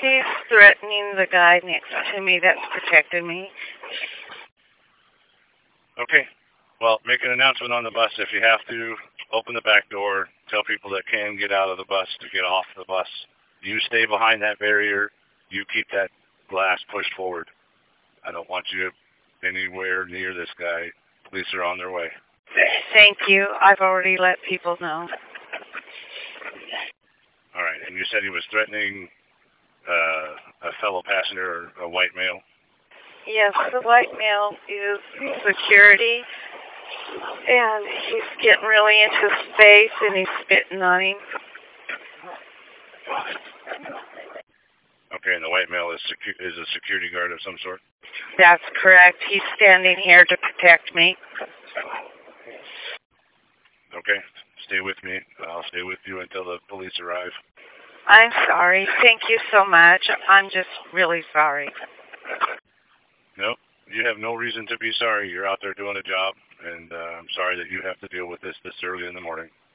He's threatening the guy next to me that's protecting me. Okay. Well, make an announcement on the bus if you have to. Open the back door. Tell people that can get out of the bus to get off the bus. You stay behind that barrier. You keep that glass pushed forward. I don't want you anywhere near this guy. Police are on their way. Thank you. I've already let people know. All right. And you said he was threatening a fellow passenger, or a white male? Yes, the white male is security, and he's getting really into his face, and he's spitting on him. Okay, and the white male is a security guard of some sort? That's correct. He's standing here to protect me. Okay, stay with me. I'll stay with you until the police arrive. I'm sorry. Thank you so much. I'm just really sorry. No, you have no reason to be sorry. You're out there doing a job, and I'm sorry that you have to deal with this early in the morning.